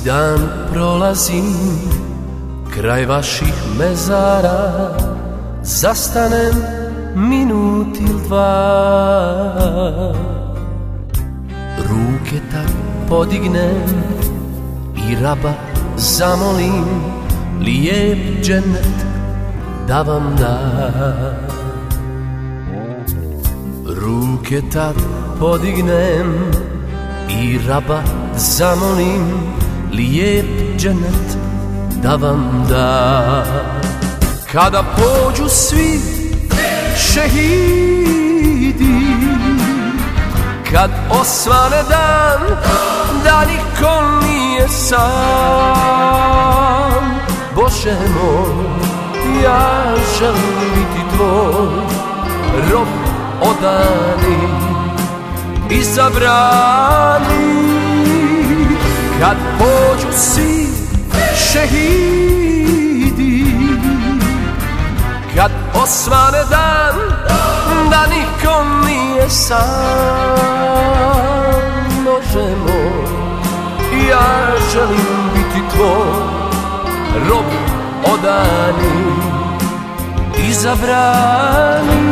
dan prolazim kraj vaših mezara, zastanem minut il dva, ruke tak podignem i raba zamolim, lijep džennet da vam da. Ruke tad podignem i raba zamolim, lijep džennet da vam da. Kada pođu svi šehidi, kad osvane dan, da niko nije sam, Bože moj, ja želim biti tvoj rob odani, izabrani. Kad pođu svi šehidi, kad osvane dan, da niko nije sam, Bože moj, ja želim biti tvoj rob odani, izabrani.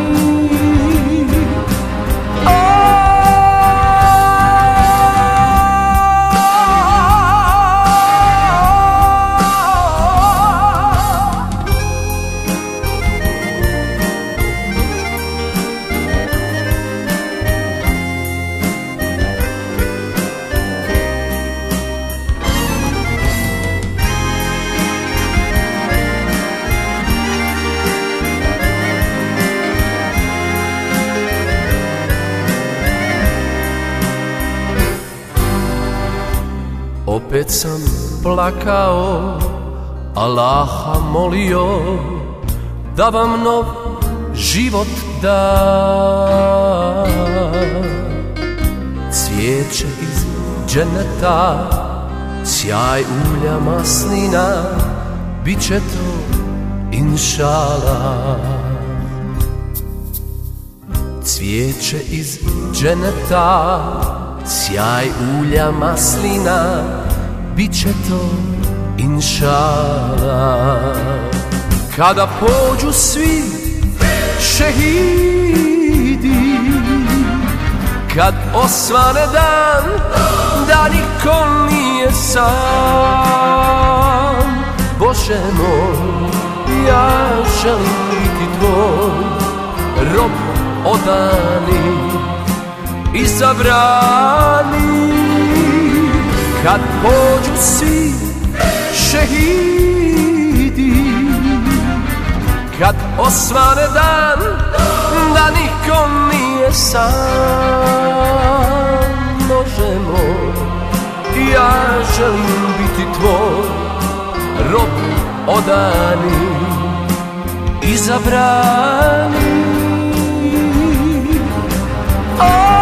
Opet sam plakao, Allaha molio da vam nov život da. Cvijeće iz dženeta, sjaj ulja maslina, bit će to inšala. Cvijeće iz dženeta, sjaj ulja maslina, bit će to inšala. Kada pođu svi šehidi, kad osvane dan, da niko nije sam, Bože moj, ja želim biti tvoj rob odani, izabrani. Kad pođu svi šehidi, kad osvane dan, da niko nije sam, Bože moj, ja želim biti tvoj rob odani, izabrani.